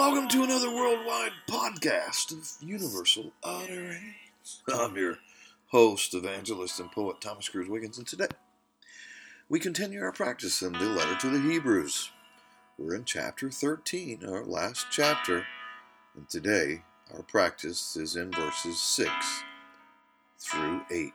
Welcome to another worldwide podcast of Universal Utterance. I'm your host, evangelist, and poet Thomas Cruz Wiggins, and today we continue our practice in the letter to the Hebrews. We're in chapter 13, our last chapter, and today our practice is in verses 6 through 8.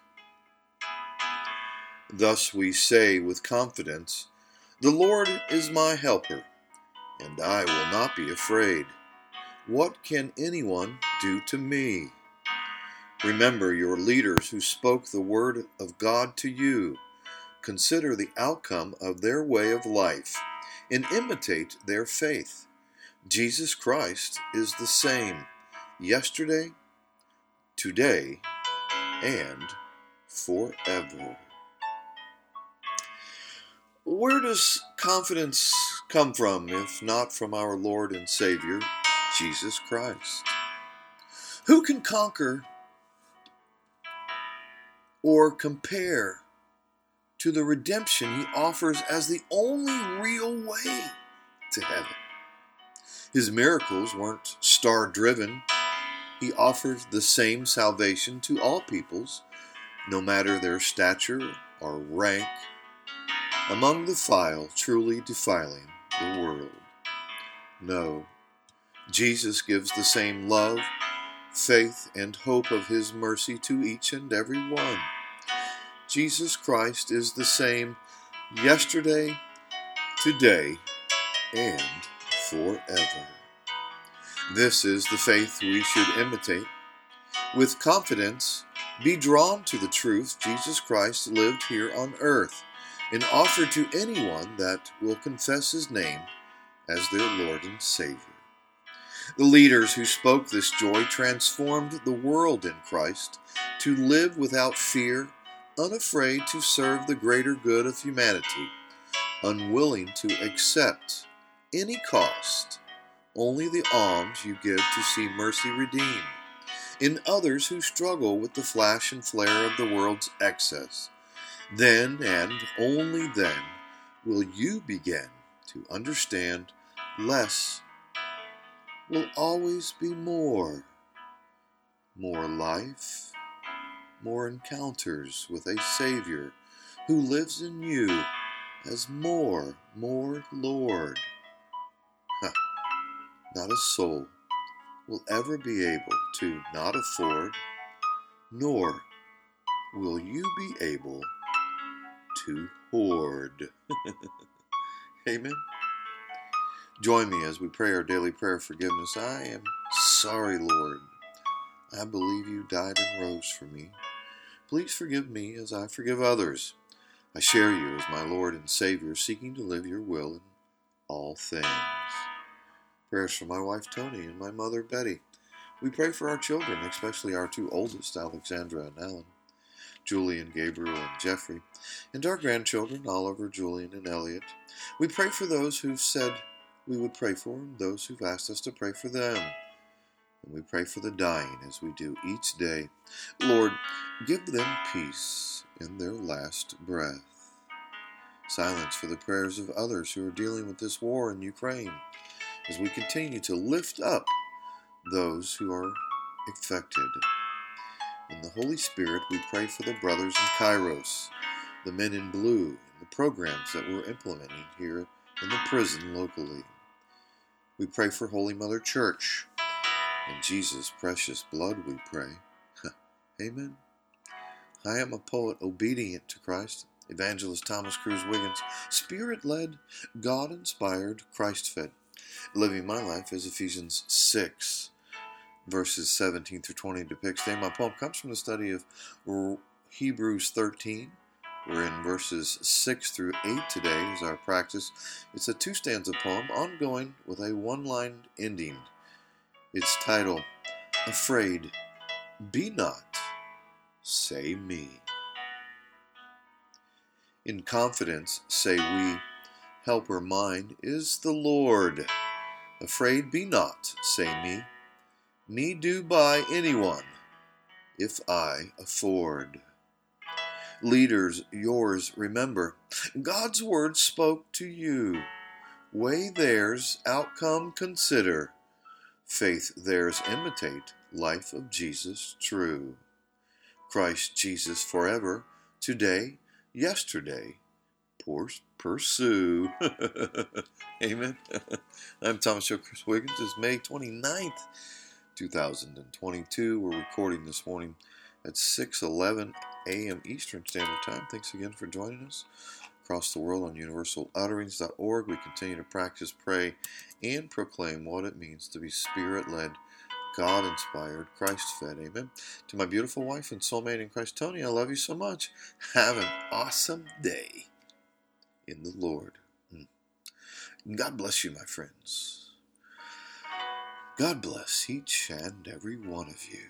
Thus we say with confidence, "The Lord is my helper, and I will not be afraid. What can anyone do to me?" Remember your leaders who spoke the word of God to you. Consider the outcome of their way of life and imitate their faith. Jesus Christ is the same yesterday, today, and forever. Where does confidence come from, if not from our Lord and Savior, Jesus Christ? Who can conquer or compare to the redemption He offers as the only real way to heaven? His miracles weren't star-driven. He offered the same salvation to all peoples, no matter their stature or rank, among the file truly defiling the world. No, Jesus gives the same love, faith, and hope of His mercy to each and every one. Jesus Christ is the same yesterday, today, and forever. This is the faith we should imitate. With confidence, be drawn to the truth Jesus Christ lived here on earth and offered to anyone that will confess His name as their Lord and Savior. The leaders who spoke this joy transformed the world in Christ to live without fear, unafraid to serve the greater good of humanity, unwilling to accept any cost, only the alms you give to see mercy redeemed, in others who struggle with the flash and flare of the world's excess. Then, and only then, will you begin to understand less will always be more. More life, more encounters with a Savior who lives in you as more Lord. Not a soul will ever be able to not afford, nor will you be able to hoard. Amen. Join me as we pray our daily prayer of forgiveness. I am sorry, Lord. I believe you died and rose for me. Please forgive me as I forgive others. I share you as my Lord and Savior, seeking to live your will in all things. Prayers for my wife Tony and my mother Betty. We pray for our children, especially our two oldest, Alexandra and Alan, Julian, Gabriel, and Jeffrey, and our grandchildren, Oliver, Julian, and Elliot. We pray for those who've said we would pray for, and those who've asked us to pray for them. And we pray for the dying as we do each day. Lord, give them peace in their last breath. Silence for the prayers of others who are dealing with this war in Ukraine, as we continue to lift up those who are affected. In the Holy Spirit, we pray for the brothers in Kairos, the men in blue, and the programs that we're implementing here in the prison locally. We pray for Holy Mother Church. In Jesus' precious blood we pray. Amen. I am a poet obedient to Christ, evangelist Thomas Cruz Wiggins, Spirit-led, God-inspired, Christ-fed, living my life as Ephesians 6, verses 17 through 20 depicts. Today my poem comes from the study of Hebrews 13. We're in verses 6 through 8 today as our practice. It's a two-stanza poem, ongoing with a one-line ending. Its title, Afraid, Be Not, Say Me. In confidence, say we, helper mine is the Lord. Afraid be not, say me do by anyone, if I afford. Leaders, yours, remember, God's word spoke to you. Way theirs, outcome consider. Faith theirs imitate, life of Jesus true. Christ Jesus forever, today, yesterday, pursue. Amen. I'm Thomas Joe Chris Wiggins. It's May 29th, 2022. We're recording this morning at 6:11 a.m. Eastern Standard Time. Thanks again for joining us. Across the world on universalutterings.org, we continue to practice, pray, and proclaim what it means to be Spirit-led, God-inspired, Christ-fed. Amen. To my beautiful wife and soulmate in Christ, Tony, I love you so much. Have an awesome day in the Lord. God bless you, my friends. God bless each and every one of you.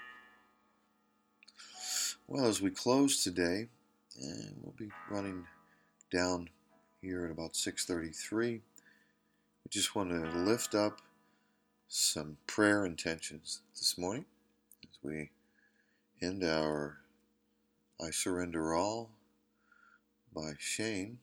Well, as we close today, we'll be running down here at about 6:33. We just want to lift up some prayer intentions this morning as we end our I Surrender All by Shane.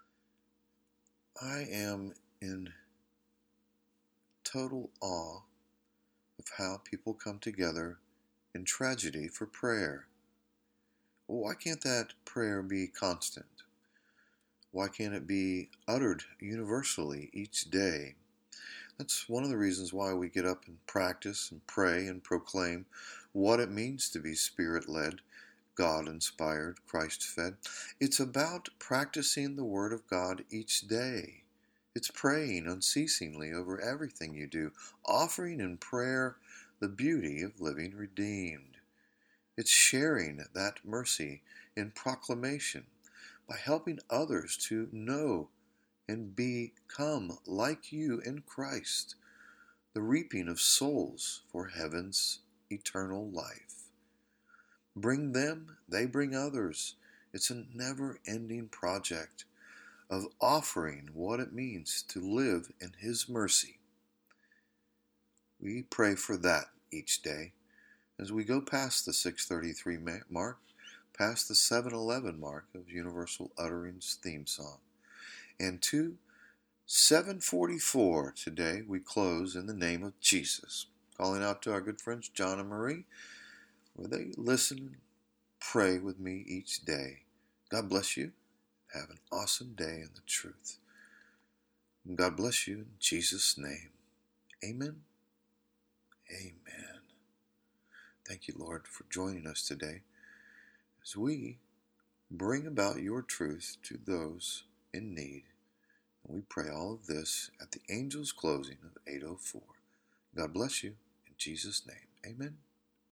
I am in total awe of how people come together in tragedy for prayer. Well, why can't that prayer be constant? Why can't it be uttered universally each day? That's one of the reasons why we get up and practice and pray and proclaim what it means to be Spirit-led, God-inspired, Christ-fed. It's about practicing the Word of God each day. It's praying unceasingly over everything you do, offering in prayer the beauty of living redeemed. It's sharing that mercy in proclamation by helping others to know and become like you in Christ, the reaping of souls for heaven's eternal life. Bring them, they bring others. It's a never-ending project of offering what it means to live in His mercy. We pray for that each day as we go past the 6:33 mark, past the 7:11 mark of Universal Utterings theme song. And to 7:44 today, we close in the name of Jesus, calling out to our good friends John and Marie, where they listen and pray with me each day. God bless you. Have an awesome day in the truth. And God bless you in Jesus' name. Amen. Amen. Thank you, Lord, for joining us today as we bring about your truth to those in need. And we pray all of this at the angel's closing of 8:04. God bless you in Jesus' name. Amen.